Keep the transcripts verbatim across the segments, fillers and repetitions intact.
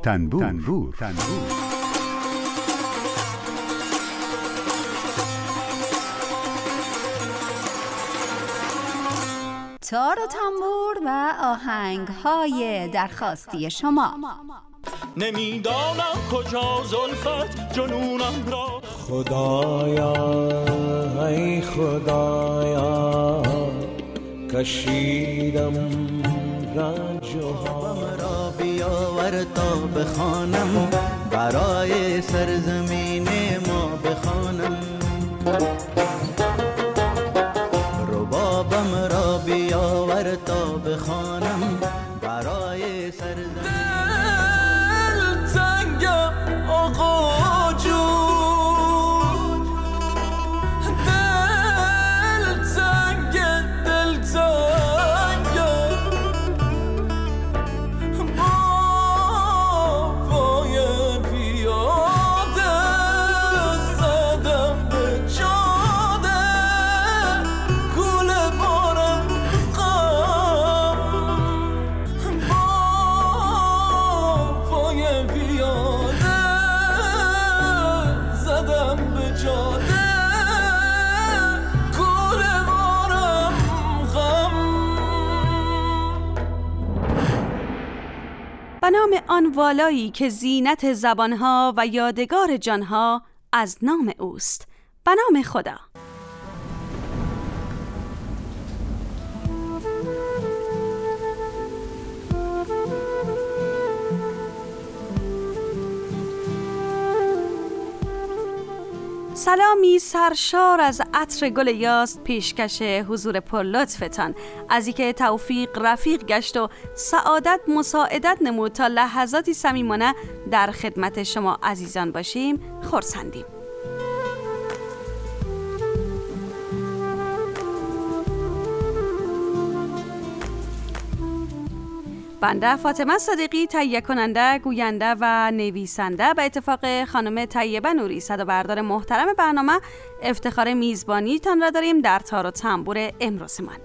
تنبور تنبور تنبور تار و تنبور و آهنگ‌های درخواستی شما. نمیدانم کجا زلفت جنونم را، خدایا ای خدایا کشیدم رنج و غم را، بیاور تا بخوانم برای سرزمین ما بخوانم، ربابم را بیاور تا بخوانم برای سرزمین. دل تنگم آقا جون، دل تنگ دل تنگم، با پای پیاده زدم به جاده، کوله بارم غم، با پای پیاده زدم به جاده، کوله بارم غم. به نام آن والایی که زینت زبانها و یادگار جانها از نام اوست، به نام خدا. سلامی سرشار از عطر گل یاس پیشکش حضور پرلطفتان، از اینکه توفیق رفیق گشت و سعادت مساعدت نمود تا لحظاتی صمیمانه در خدمت شما عزیزان باشیم خرسندیم. بنده فاطمه صادقی تهیه کننده، گوینده و نویسنده به اتفاق خانم طیبه نوری صدابردار محترم برنامه افتخار میزبانی تان را داریم در تار و تنبور امروزمان.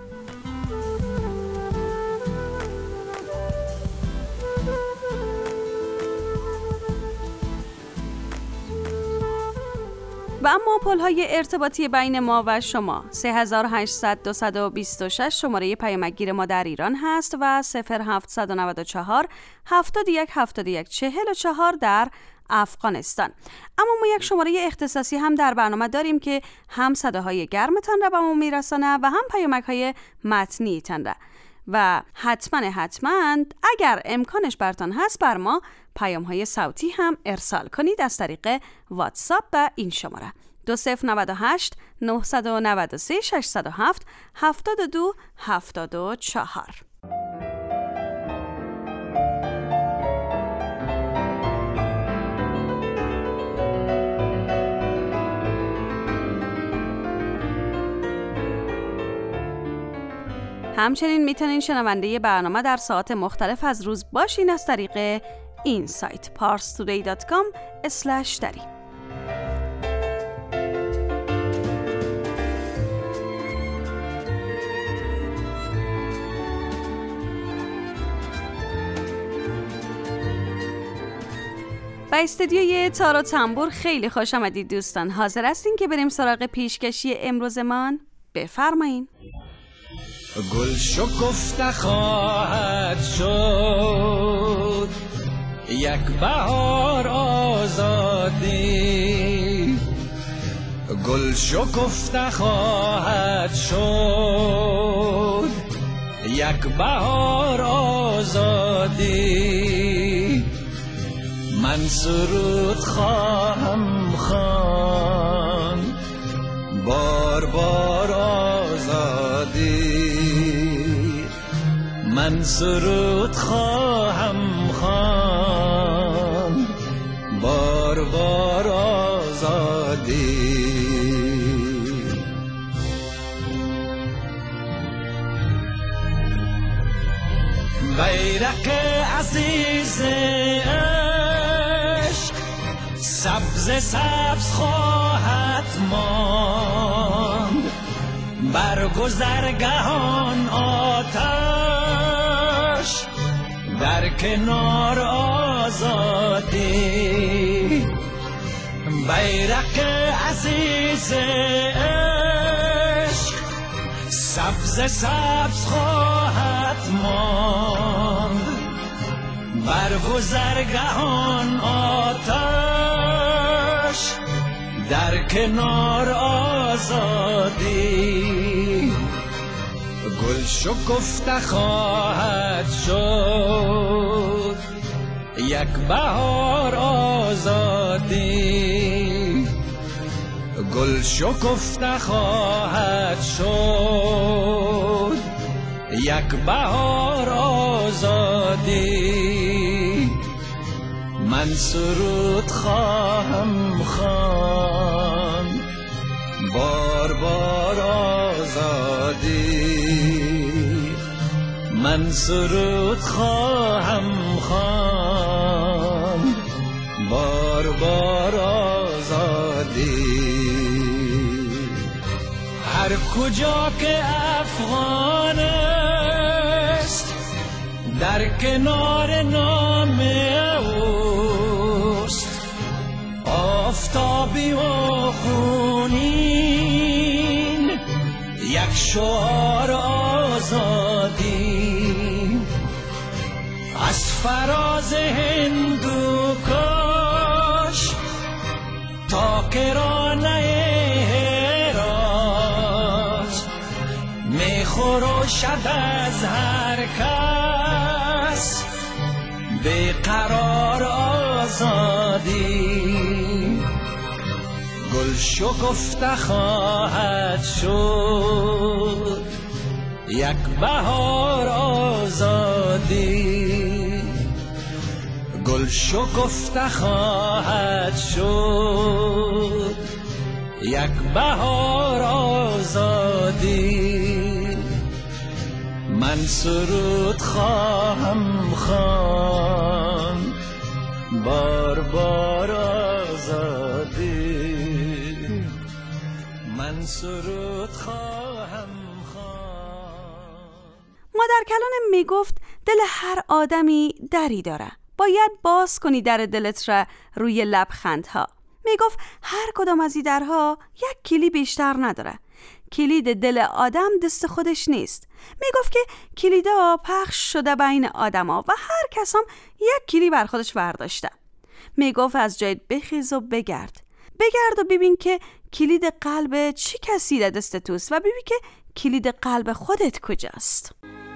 و اما پل‌های ارتباطی بین ما و شما سه هزار و هشتصد دویست و بیست و شش شماره پیامکگیر ما در ایران هست و صفر هفتصد و نود و چهار هفتاد و یک هفتاد و یک چهل و چهار در افغانستان. اما ما یک شماره اختصاصی هم در برنامه داریم که هم صداهای گرمتان را به ما میرسانه و هم پیامک‌های متنی تان را. و حتما حتما اگر امکانش برتان هست بر ما پیام‌های صوتی هم ارسال کنید از طریق واتساپ به این شماره دو صفر نه هشت نه نه سه شش صفر هفت هفتاد و دو هفتاد و چهار. همچنین میتونین شنونده برنامه در ساعات مختلف از روز باشین از طریق این سایت پارس تودی دات کام اسلش دری. به استودیوی تار و تنبور خیلی خوش آمدید دوستان. حاضر هستین که بریم سراغ پیشکشی امروزمان؟ بفرمایین. گل شکفته خواهد شد یک بهار آزادی، گل شکفته خواهد شد یک بهار آزادی، من سرود خواهم خواند بار بار آزادی، من سرود خواهم خواند بار بار آزادی. بیرق عزیز عشق سبز سبز خواهد ماند، بر گذرگهان آتش در کنار آزادی بیرق عزیز عشق سبز سبز خواهد ماند بر گذرگهان آتش در کنار آزادی گل شکفته خواهد شد یک بهار آزادی گل شکفته خواهد شد یک بهار آزادی من سرود خواهم خواند بار بار آزادی من سرود خواهم خواند بار بار آزادی هر کجا که افغان است در کنار نام اوست آفتابی و خونین یک شعار آزادی از فراز هندوکش تا کرانه هرات می خروشد از هر کس بیقرار آزادی گل شکفته خواهد شد یک بهار آزادی گل شکفته خواهد شد یک بهار آزادی من سرود خواهم خواند بار بار آزادی من سرود خواهم خواند. مادر کلان می گفت دل هر آدمی دری داره، باید باز کنی در دلت را روی لبخندها. می گفت هر کدام از این درها یک کلی بیشتر نداره. کلید دل آدم دست خودش نیست. می گفت که کلیدا پخش شده بین آدما و هر کس هم یک کلی بر خودش برداشته. می گفت از جایت بخیز و بگرد. بگرد و ببین که کلید قلب چی کسی در دست توست و ببین که کلید قلب خودت کجاست.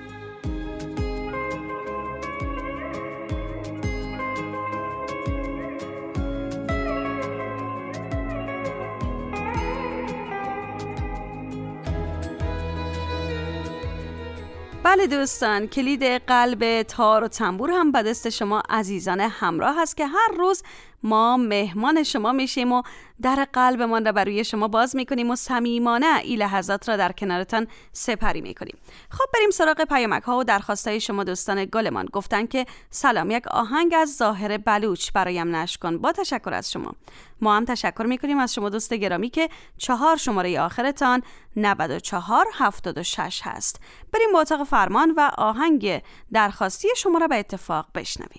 بله دوستان، کلید قلب تار و تنبور هم به دست شما عزیزان همراه هست که هر روز ما مهمان شما میشیم و در قلبمان را برای شما باز میکنیم و صمیمانه این لحظات را در کنارتان سپری میکنیم. خب بریم سراغ پیامک ها و درخواستای شما دوستان گلمان. گفتن که سلام، یک آهنگ از ظاهر بلوچ برایم نشر کن. با تشکر از شما. ما هم تشکر میکنیم از شما دوست گرامی که چهار شماره آخرتان نود و چهار هفتاد و شش هست. بریم با اتاق فرمان و آهنگ درخواستی شما را به اتفاق بشنویم.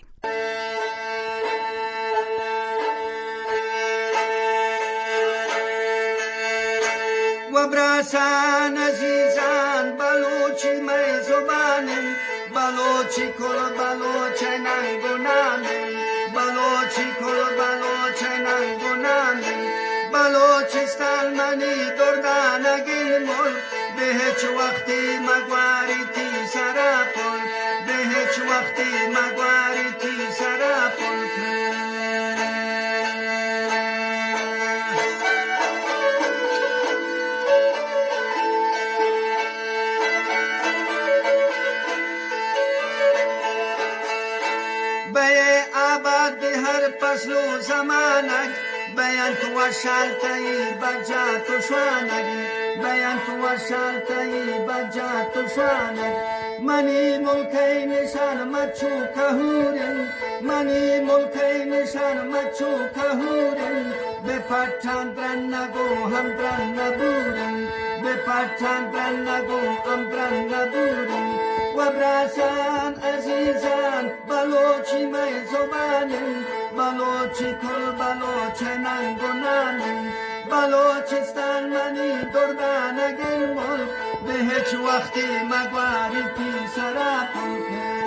و برسن عزیزان بلوچی می زبانم بلوچی کل بلوچ ننگونم بلوچی کل بلوچ ننگونم بلوچستان منی دردانگین مل به هیچ وقتی مگواری تی سراپل به هیچ وقتی مگواری تی سراپل هر فصل و زمانک بیان تو و شالتایی بجا تو شوانگی بیان تو و شالتایی بجا تو شوانگ منی ملکی نشان مچو کهورن منی ملکی نشان مچو کهورن به پتان درن نگو هم درن نبورن به پتان درن نگو هم درن نبورن و برسن عزیزان بلوچی می زبانم بلوچی کل بلوچ ننگ و نانم بلوچستان منی دردانگین ملک به هیچ وقتی مگواری پیسرا پلکه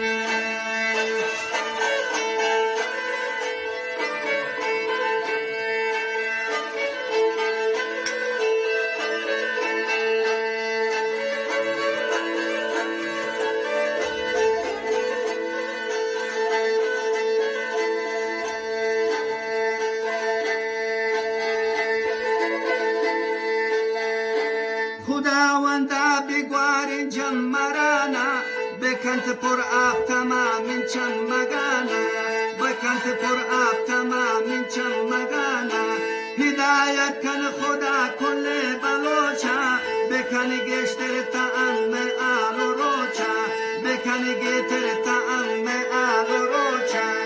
خداوندا بگوار جمرانا بکنت پر آب تمام چم مگانا بکنت پر آب تمام چم مگانا هدایت کن خدا کل بلوچا بکن گشتر تام آل و روچا بکن گشتر تام آل و روچا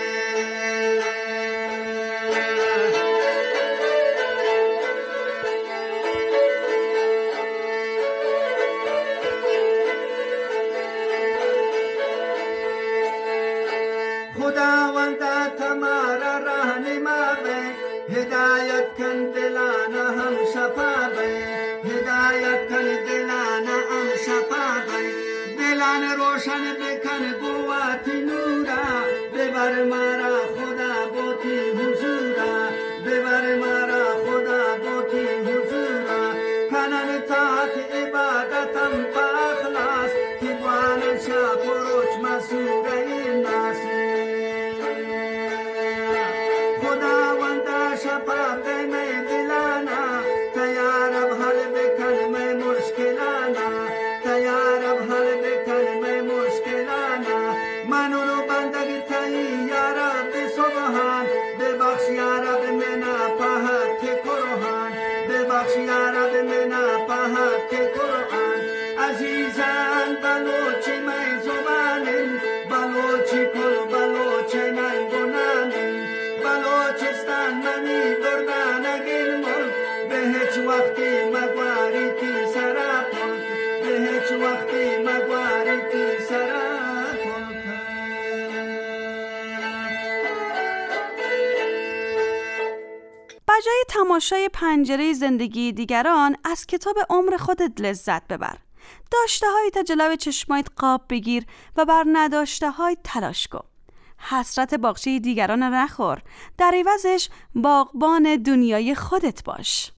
خداوندا تمارا رهنما بے ہدایت کن دلانا ہم شفا بے ہدایت کن دلانا ہم شفا بے دلان روشن بکن قوتی نورا ببر مارا خدا بوتی حضورا ببر مارا خدا بوتی حضورا کنن تاک عبادتم با اخلاص تیوان شاپ و روچ مسوره ناسی شفاعت میں دلانا تیار اب حل بکن میں مشکلانا تیار اب حل بکن میں مشکلانا منو بندگی تئی یا رب سبحان ببخش یا رب منا پاہت قرآن ببخش یا رب منا پاہت قرآن عزیزان بلوچی میں زبانم بلوچی کل بلوچ ننگونانم بلوچستان منی دردانگین ملک به هیچ وقتی مگواری تی سرا پلک به هیچ وقتی مگواری تی سرا پلک. بجای تماشای پنجره زندگی دیگران از کتاب عمر خودت لذت ببر. داشته های تا جلو چشمایت قاب بگیر و بر نداشته های تلاش کن. حسرت باغچه دیگران نخور، در عوضش باغبان دنیای خودت باش.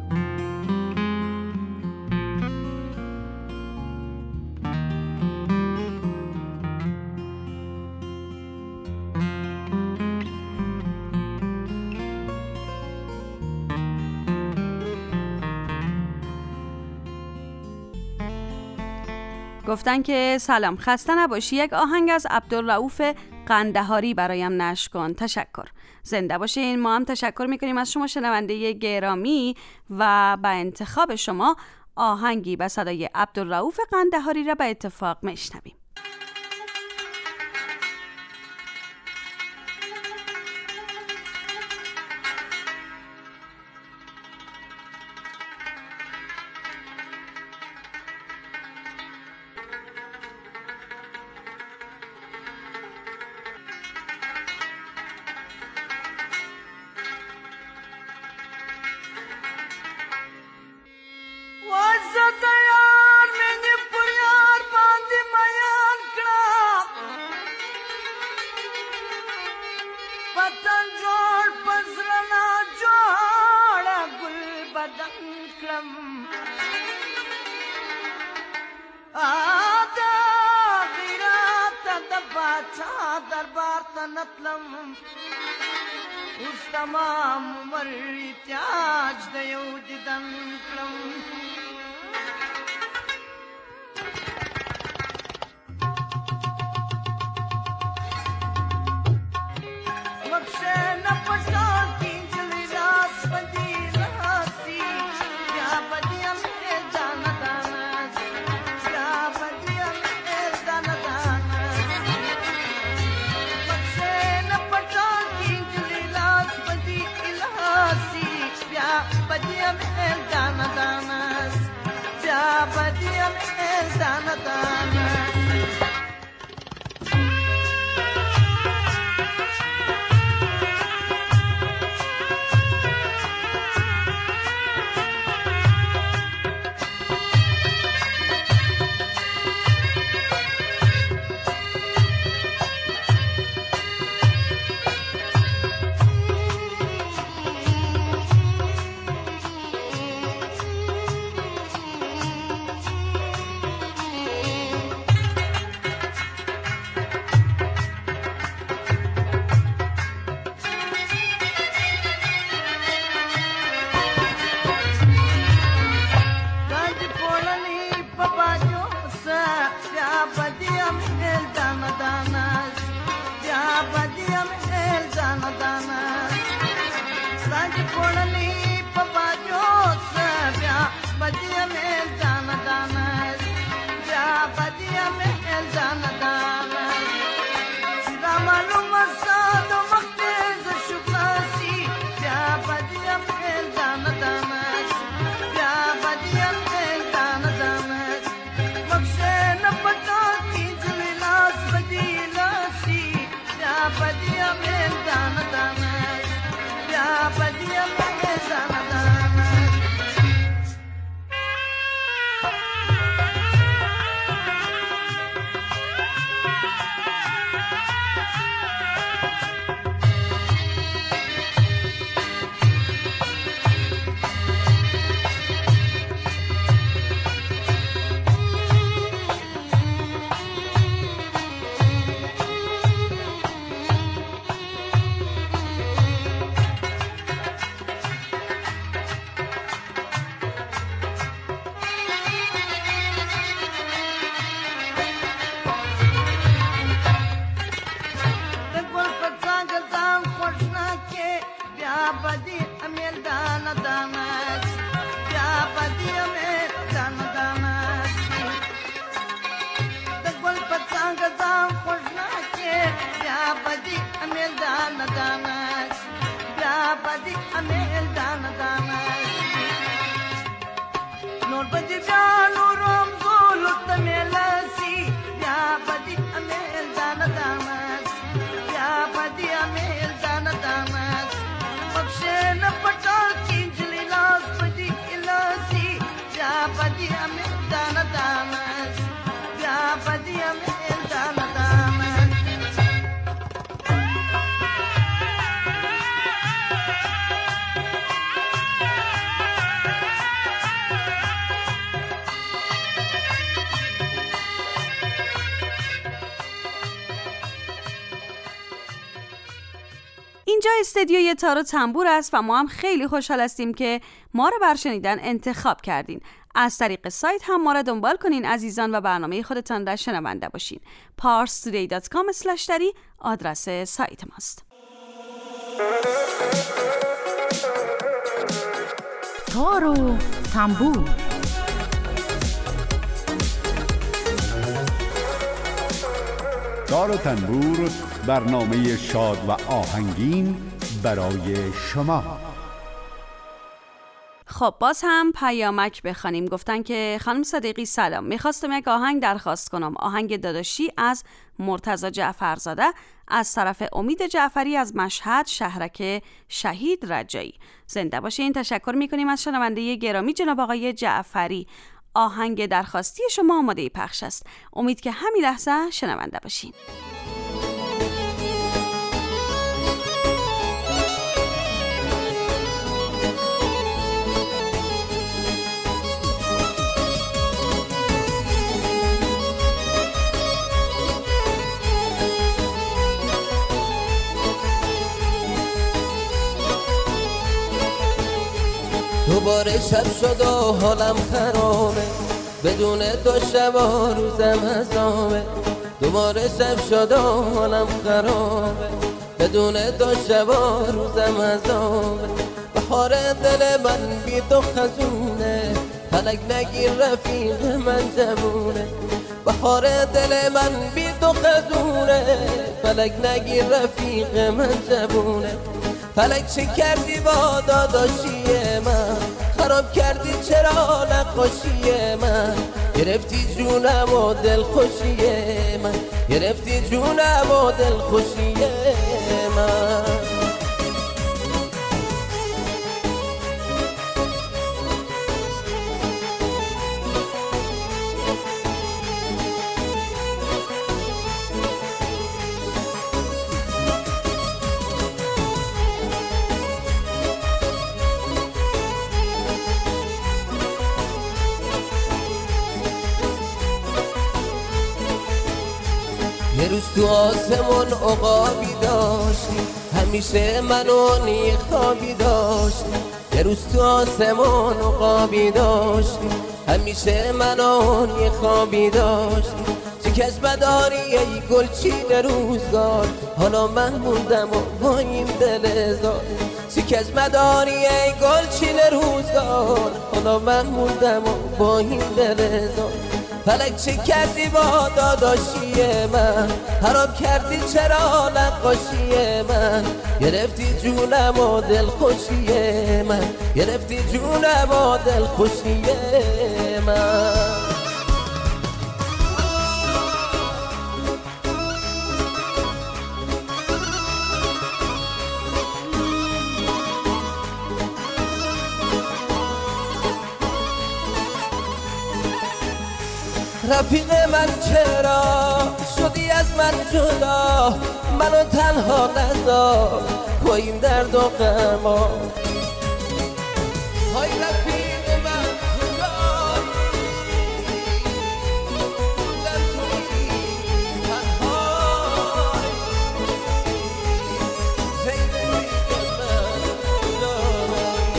گفتن که سلام، خسته نباشی، یک آهنگ از عبدالرؤوف قندهاری برایم نشر کن. تشکر. زنده باشین. ما هم تشکر میکنیم از شما شنونده گرامی و با انتخاب شما آهنگی به صدای عبدالرؤوف قندهاری را به اتفاق میشنویم. اوس تمام عمر احتیاج د یو دیدن کړم مخشه نه پټان کینجلی راس باندې راسي یا بدیم جان دانس یا بدیم جان دانس مخشه نه پټان کینجلی راس باندې الهاسي یا بدیم جان دانس اینجا استدیوی تار و تنبور است و ما هم خیلی خوشحال هستیم که ما رو بر شنیدن انتخاب کردین. از طریق سایت هم ما رو دنبال کنین عزیزان و برنامه خودتان را شنونده باشین. پارس تودی دات کام اسلش دری آدرس سایت ماست. تار و تنبور. تار و تنبور، برنامه شاد و آهنگین برای شما. خب باز هم پیامک بخوانیم. گفتن که خانم صدیقی سلام، میخواستم یک آهنگ درخواست کنم، آهنگ داداشی از مرتضی جعفرزاده از طرف امید جعفری از مشهد شهرک شهید رجایی. زنده باشین. تشکر میکنیم از شنونده گرامی جناب آقای جعفری. آهنگ درخواستی شما آماده پخش است. امید که همین لحظه شنونده باشین. دوباره شب شد و حالم خرابه، بدون تو شب و روزم حسابه. دوباره شب شد و حالم خرابه، بدون تو شب و روزم حسابه. بهار دل من بی تو خزونه، فلک نگیر رفیق من جوونه. بهار دل من بی تو خزونه، فلک نگیر رفیق من جوونه. فلک چه کردی با داداشی من، خراب کردی چرا نقاشی من. گرفتی جونم و دل خوشی من، گرفتی جونم و دل خوشی من. یه روز تو آسمون عقابی داشتی، همیشه منو نی خوابی داشتی. یه روز تو آسمون عقابی داشتی، همیشه منو نی خوابی داشتی. شکست بداری ای گلچین روزگار، حالا من موندم و با این دل زار. شکست بداری ای گلچین روزگار، حالا من موندم و با این دل زار. فلک چه کردی با داداشی من، خراب کردی چرا نقاشی من. گرفتی جونم و دل خوشی من، گرفتی جونم و دل خوشی من. رفیق من چرا شدی از من جدا، منو تنها نذار با این درد و غما. های رفیق من کجایی، در توی تنهایی. غیر رفیق من کجایی.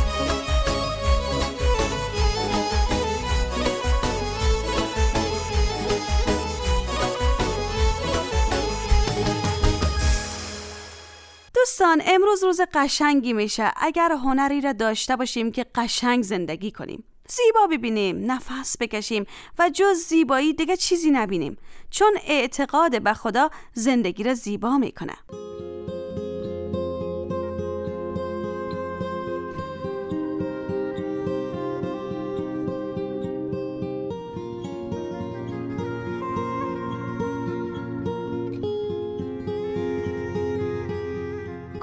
دوستان امروز روز قشنگی میشه اگر هنری را داشته باشیم که قشنگ زندگی کنیم، زیبا ببینیم، نفس بکشیم و جز زیبایی دیگه چیزی نبینیم، چون اعتقاد به خدا زندگی را زیبا میکنه.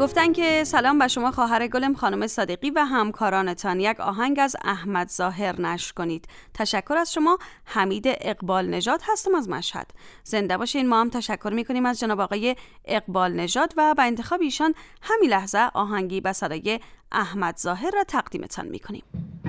گفتن که سلام به شما خواهر گلم خانم صادقی و همکارانتان، یک آهنگ از احمد ظاهر نشر کنید. تشکر از شما. حمید اقبال نژاد هستم از مشهد. زنده باشین. ما هم تشکر میکنیم از جناب آقای اقبال نژاد و با انتخاب ایشان همین لحظه آهنگی به صدای احمد ظاهر را تقدیمتان میکنیم.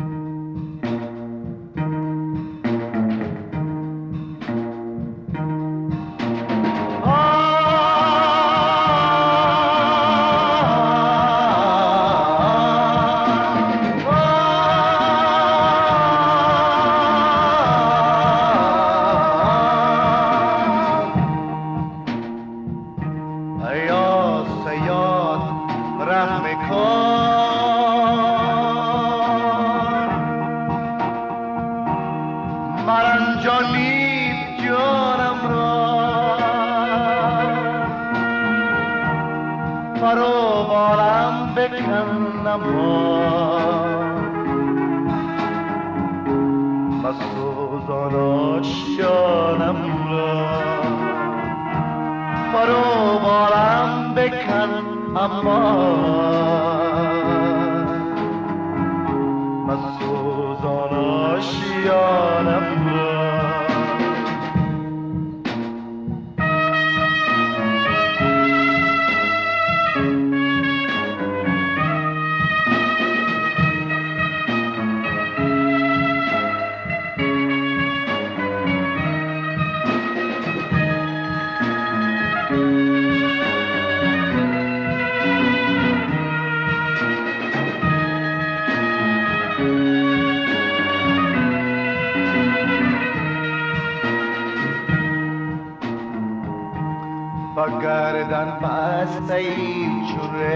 گردن بسته این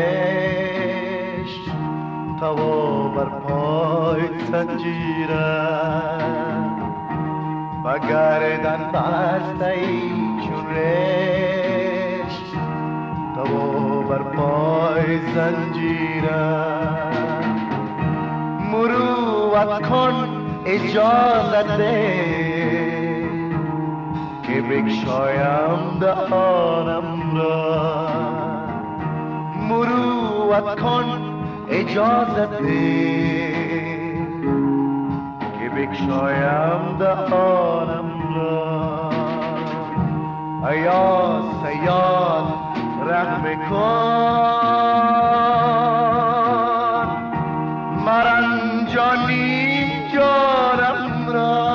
چورش توا بر پای زنجیره و گردن بسته این چورش توا بر پای زنجیره مروت کن اجازت ده که بکشایم دهانم را مروت کن اجازت ده که بکشایم دهانم را ایا سیاد رحم کن مرنجانیم جانم را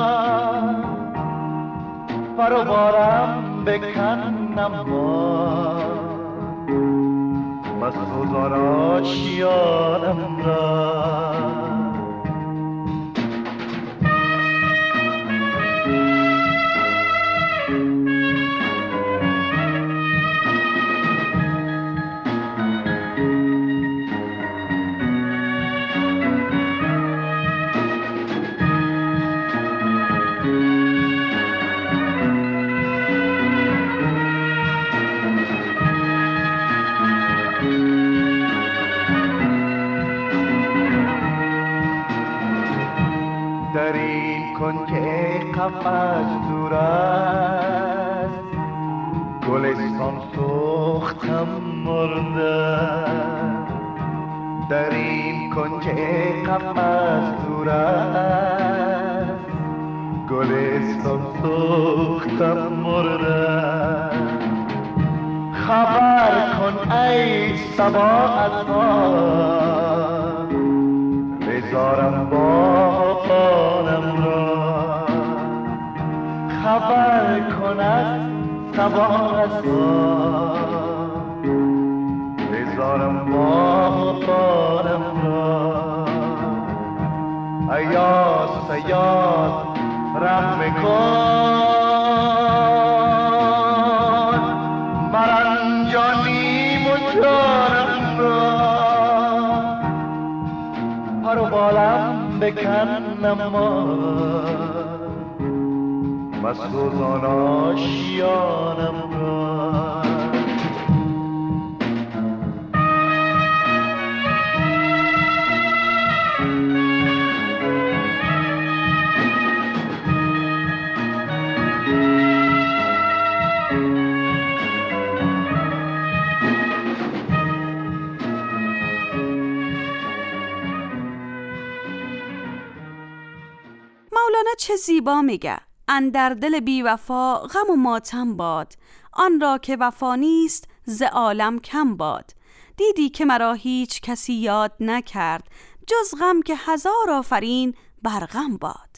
پروبارم بکنم با مسوزان آشیانم را از دور است گلستان سوختم مرده در این کنج غم از دور است گلستان سوختم مرده خبر کن ای صبا از ما بذارم باغانم را خبر کن از صبا از ما بذارم باغانم را ایا سیاد رحم کن مرنجانیم و جانم را پر و بالم بکنم ما مسوزان آشیانم را مولانا چه زیبا میگه: اندر دل بی وفا غم و ماتم باد، آن را که وفا نیست ز عالم کم باد. دیدی که مرا هیچ کسی یاد نکرد، جز غم که هزار آفرین بر غم باد.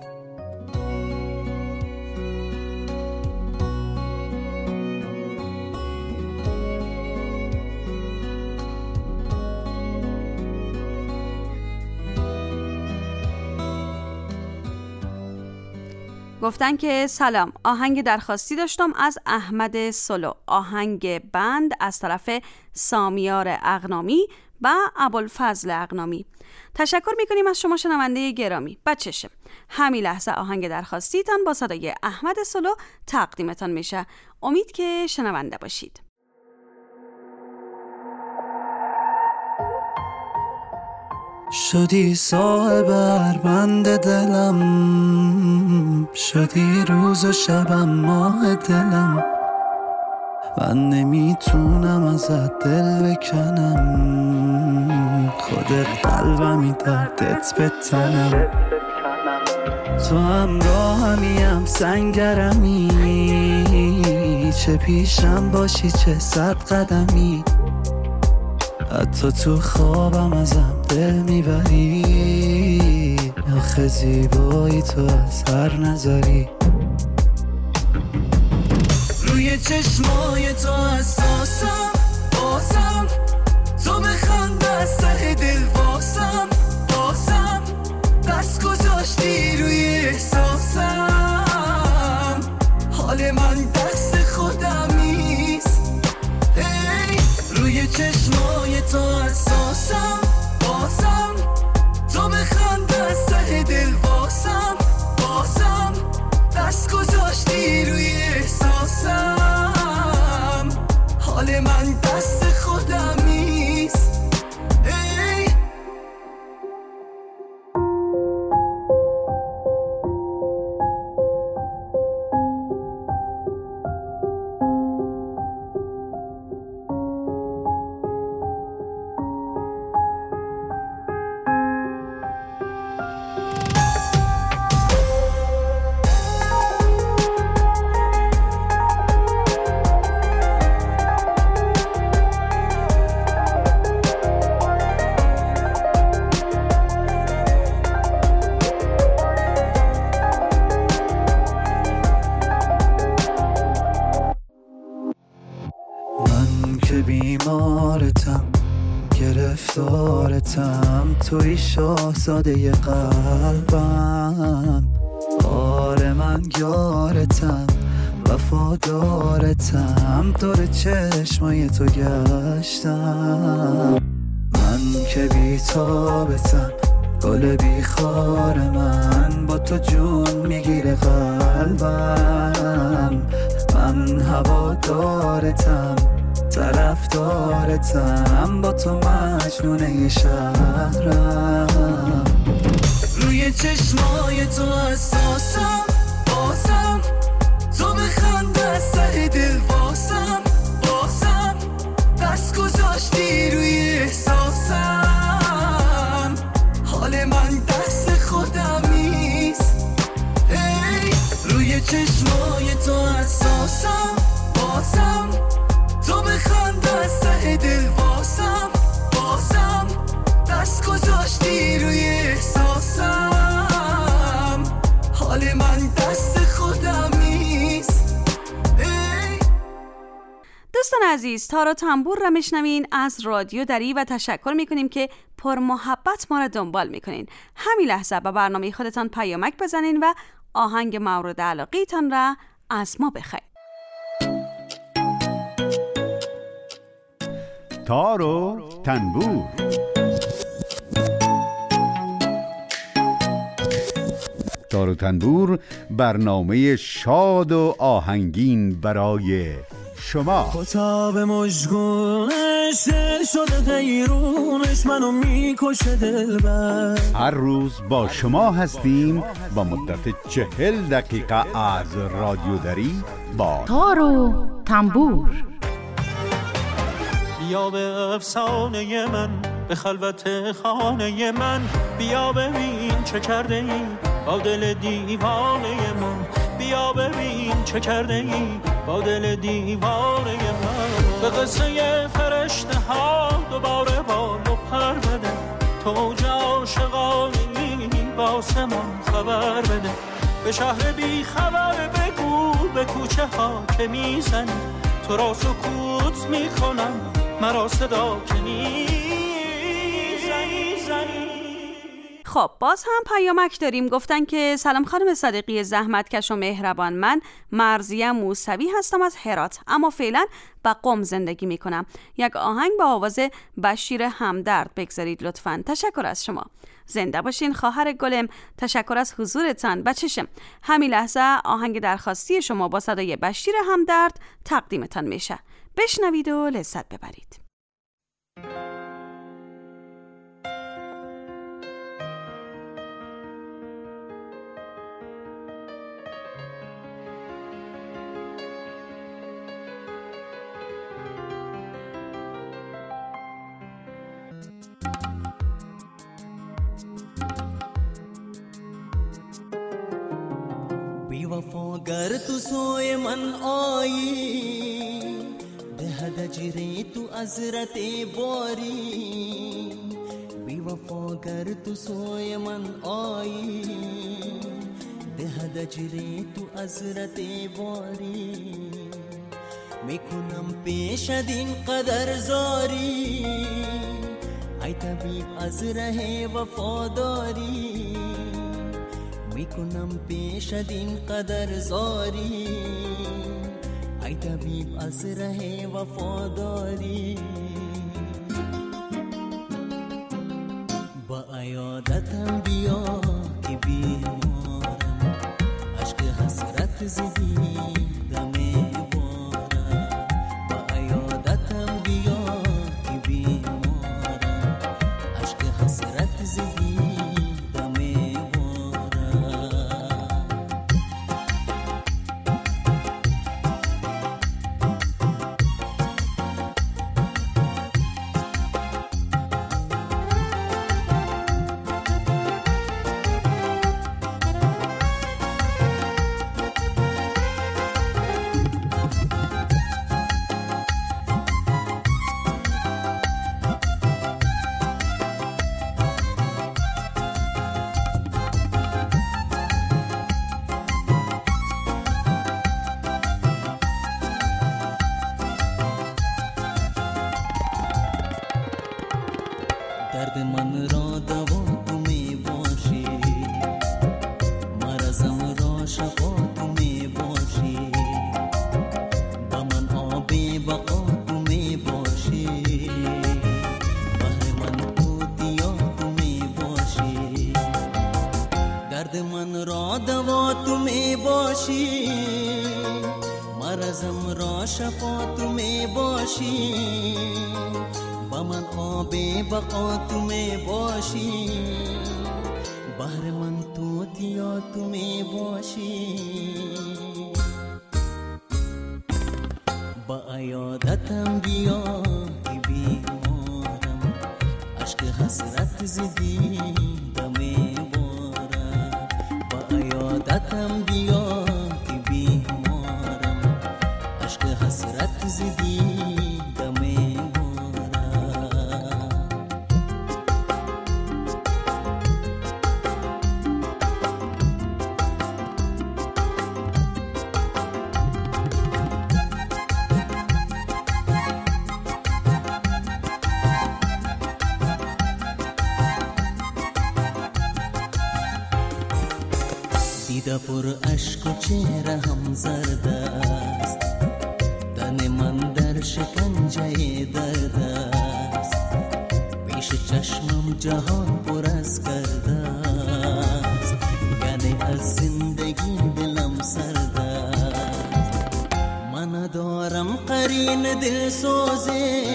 گفتن که سلام، آهنگ درخواستی داشتم از احمد سلو، آهنگ بند از طرف سامیار اغنامی و ابوالفضل اغنامی. تشکر میکنیم از شما شنونده گرامی. بچشه همین لحظه آهنگ درخواستیتان با صدای احمد سلو تقدیمتان میشه. امید که شنونده باشید. شدی صاحب ارمند دلم، شدی روز و شبم ماه دلم، من نمیتونم ازت دل بکنم، خود قلبمی دردت بتنم. تو همراهمی سنگرمی، چه پیشم باشی چه صد قدمی، حتی تو خوابم ازم دل میبری، آخه زیبایی تو از هر نظری. روی چشمای تو حساسم، بازم تو بخند از ته دل واسم، بازم دست گذاشتی روی احساسم، حال من دست خودم نیست. ای روی چشمای تو حساسم، بازم تو بخند از ته دل واسم، بازم دست گذاشتی روی احساسم، حال من دست خودم نیست. ای بیمارتم، گرفتارتم، توی شاهزاده قلبم، آره من یارتم، وفادارتم، دور چشمای تو گشتم، من که بیتابتم، گل بیخار من، با تو جون میگیره قلبم، من هوادارتم، طرفدارتم، با تو مجنونه شهرم. روی چشمای تو حساسم، بازم تو بخند از ته دل واسم، بازم دست گذاشتی روی احساسم، حال من دست خودم نیست. ای روی چشمای تو حساسم، بازم تو بخند از ته دل واسم، بازم دست گذاشتی روی احساسم، حال من دست خودم نیست. ای دوستان عزیز، تار و تنبور را میشنوین از رادیو دری و تشکر میکنیم که پر محبت ما را دنبال میکنین. همین لحظه به برنامه خودتان پیامک بزنین و آهنگ مورد علاقیتان را از ما بخواید. تار و تنبور. تار و تنبور برنامه شاد و آهنگین برای شما. کتاب مشگونش دل شده غیرونش منو میکشه دلبر. هر روز با شما هستیم با مدت چهل دقیقه از رادیو دری با تار و تنبور. بیا به افسانه من، به خلوت خانه من، بیا ببین چه کرده ای با دل دیوانه من، بیا ببین چه کرده ای با دل دیوانه من. به قصه فرشته ها دوباره بال و پر بده، توج عاشقانی با آسمان خبر بده. به شهر بی خبر بگو به کوچه ها که میزنی، تو را سکوت میکنم مرا صدا که نیزنی زنی. خب باز هم پیامک داریم. گفتن که سلام خانم صادقی زحمتکش و مهربان، من مرضیه موسوی هستم از هرات، اما فعلا با قم زندگی میکنم. یک آهنگ با آواز بشیر همدرد بگذارید لطفاً. تشکر از شما. زنده باشین خواهر گلم. تشکر از حضورتان. بچشم همین لحظه آهنگ درخواستی شما با صدای بشیر همدرد تقدیمتان میشه. بشنوید و لذت ببرید. गर तू सोए मन आई दहद जिरे तू अजरते बोरी बेवफा गर तू सोए मन आई दहद जिरे तू अजरते बोरी میکنم پیش دین قدر زاری ای طبیب از ره وفاداری میکنم پیش دین قدر زاری ای طبیب از ره وفاداری با عیادتم بیا که بیمارم عشق حسرت زدی دم بارم با عیادتم بیا که بیمارم عشق حسرت زدی درد من را دوا تو می باشی مرزم را شفا تو می باشی با من آب بقا تو می باشی بحر من پودیا تو می باشی درد من را دوا تو می باشی مرزم را شفا تو می باشی با من آب بقا تو می باشی بحر من توتیا تو می باشی با عیادتم بیا که بیمارم عشق حسرت زدی دم بارم با عیادتم بیا که بیمارم عشق حسرت زدی دم دیده پر عشق و چهره هم زرد است تن من در شکنجه درد است پیش چشمم جهان پر از کرده است یعنی از زندگی دلم سرد است من دارم قرین دل سوزه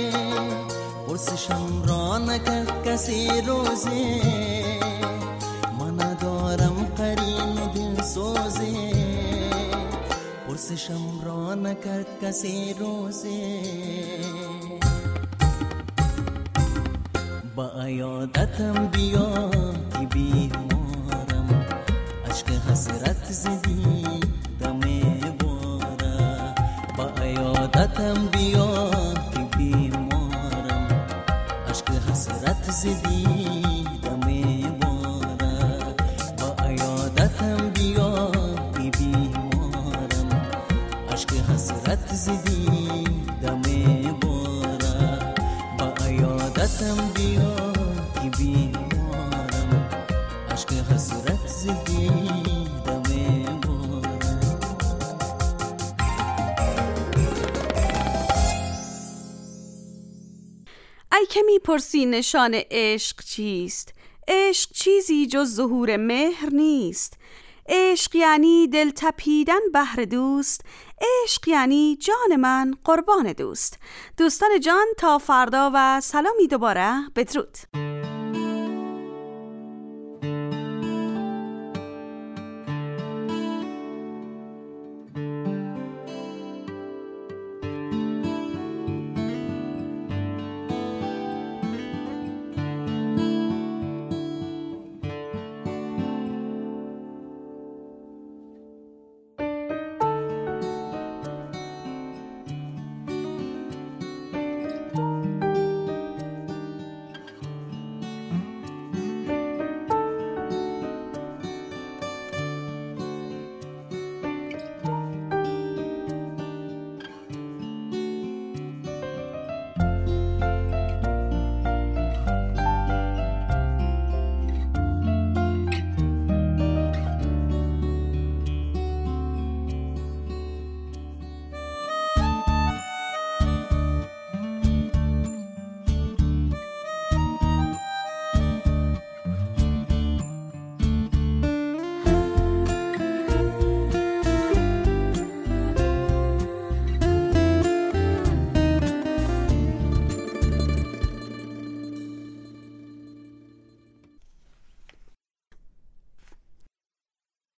پرسشم را نکرد کسی روزه من دارم قرین دل سوزه پرسشم را نکرد کسی روزه با عیادتم بیا که بیمارم حسرت زدی دم باره با عیادتم بیا که بیمارم عشق حسرت زدی دم باره با عیادتم بیا که بیمارم عشق حسرت زدی دم باره با عیادتم بیا که بیمارم عشق حسرت زدی دم باره. ای که میپرسی نشان عشق چیست؟ عشق چیزی جز ظهور مهر نیست. عشق یعنی دل تپیدن بهر دوست. عشق یعنی جان من قربان دوست. دوستان جان تا فردا و سلامی دوباره، بدرود.